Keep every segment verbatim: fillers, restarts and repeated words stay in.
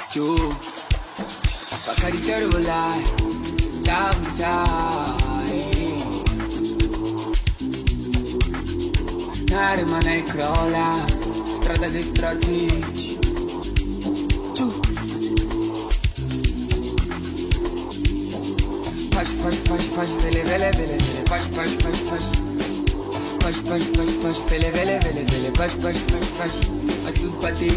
Chu, Bakari Terbolai, Damisai. Nare mana e crolla, strada dei tradici. Chu. Pash, pash, pash, pash, vele, vele, vele, vele, pash, pash, pash, pash. Pash, pash, pash, pash, vele, vele, vele, vele, pash, pash, pash, pash. Asupati.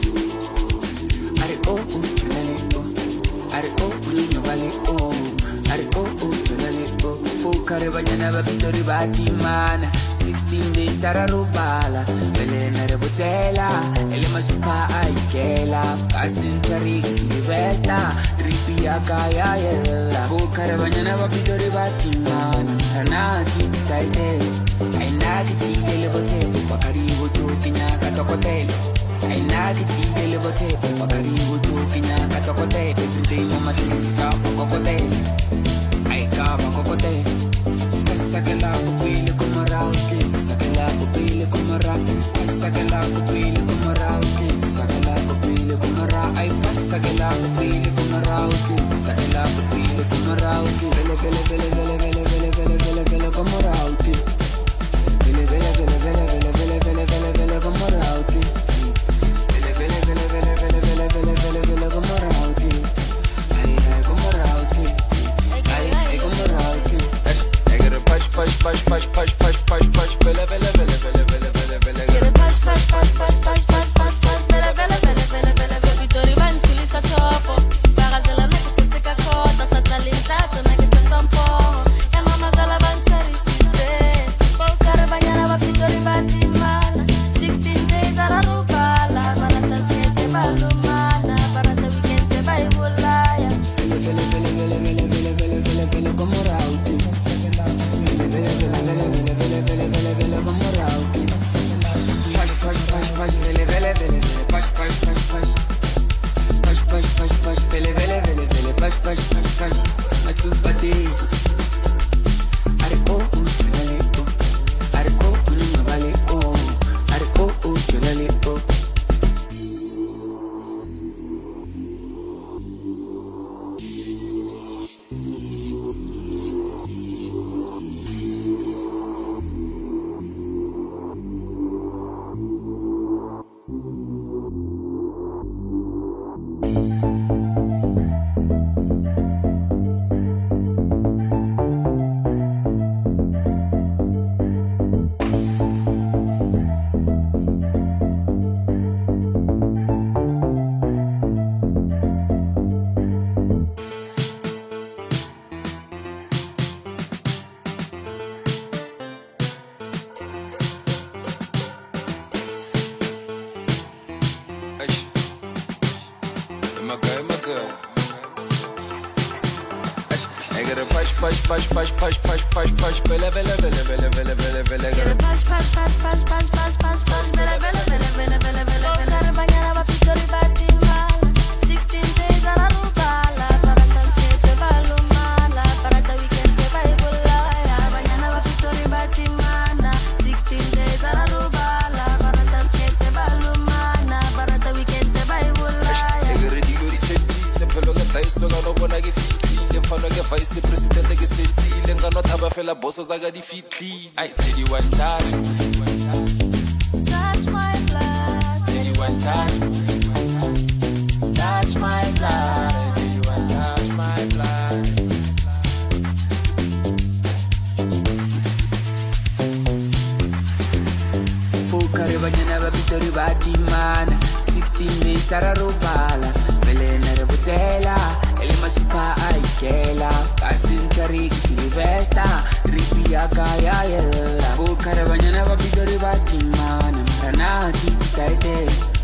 Are oh oh, tunale oh. Are oh oh, no vale oh. Are oh oh, tunale oh. Fukare banyana babitori bati mana. Sixteen days ara rubala. Vele nare botela. Ele masupa aikela. Passenger silvesta. Ripia kaya yella. Fukare banyana babitori bati mana. Anaki taide. Ai nagi ti ele bote. Bakari butu kinyaka tokotelo. I nagi ti ele bote, bakari wudu pinya katokote. Every day mama tika kokote, I kama kokote. Sakela kupile kumarauke, sakela kupile kumara, sakela kupile kumarauke, sakela kupile kumara. I pass sakela kupile kumarauke, sakela kupile kumarauke. Vele vele vele vele vele vele vele vele vele kumarauke. Vele vele vele vele vele vele vele vele vele kumarauke. Vele vele vele vele vele vele vele vele como rauki. Ay ay como rauki. Ay ay como rauki. I get a push push push push push push push push vele vele vele vele vele vele vele. Get a push push push push push push push push vele vele vele vele vele vele. Vitori vantuli sa topo. Farazela na kisetse kakota sa talintata na kitampo. Ya mama zala vantari sinte. Bokara banyana va vitori vantimana. Sixteen days ala rubala. Balumana para the weekend te vai volaya. Vele vele vele vele vele vele vele vele como rauti. Vele vele vele vele vele vele vele vele como rauti. Pash pash pash pash vele vele vele vele pash pash pash pash. Pash pash pash pash vele vele vele vele pash pash pash pash. Asupati. Are oh oh tunale oh. Are oh oh no vale oh. Are oh oh tunale oh. Push push push push push push vele vele vele vele vele vele vele vele push push push push push push push push vele vele vele vele vele vele vele banyana va pitori batimala. Sixteen days ala rubala para tasete balumala para the weekend te vai volaya. Banyana va pitori batimana. Sixteen days ala rubala para tasete balumana para the weekend te vai volaya. Egre di lori chetti te pelo ga taiso ga no bona ke fiti. Mfano ke vice president ke setile ngano thaba fela boso za ga di fitli. Ai thirty-one touch. Touch my blood. thirty-one touch. Touch my blood. thirty-one touch my blood. Fukare banyana babitori batimana. Sixteen days ara rubala. Vele nare botela. Ele masupa aikela. Passenger silvesta. Ripia kaya yella. Fukare banyana babitori batimana. Ranaki taide.